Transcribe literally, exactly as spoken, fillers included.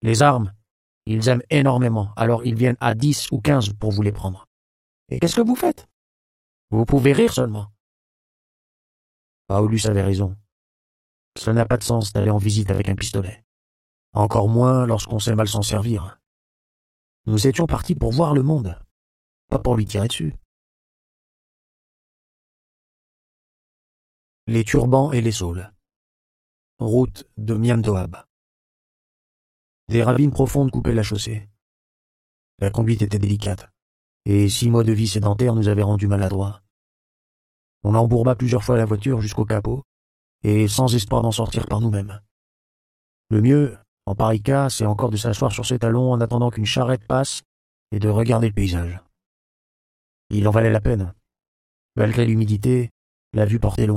Les armes, ils aiment énormément, alors ils viennent à dix ou quinze pour vous les prendre. Et qu'est-ce que vous faites? Vous pouvez rire seulement. Paulus avait raison. Cela n'a pas de sens d'aller en visite avec un pistolet. Encore moins lorsqu'on sait mal s'en servir. Nous étions partis pour voir le monde, pas pour lui tirer dessus. Les turbans et les saules. Route de Miantoab. Des ravines profondes coupaient la chaussée. La conduite était délicate, et six mois de vie sédentaire nous avaient rendus maladroits. On embourba plusieurs fois la voiture jusqu'au capot, et sans espoir d'en sortir par nous-mêmes. Le mieux, en pareil cas, c'est encore de s'asseoir sur ses talons en attendant qu'une charrette passe et de regarder le paysage. Il en valait la peine. Malgré l'humidité, la vue portait loin.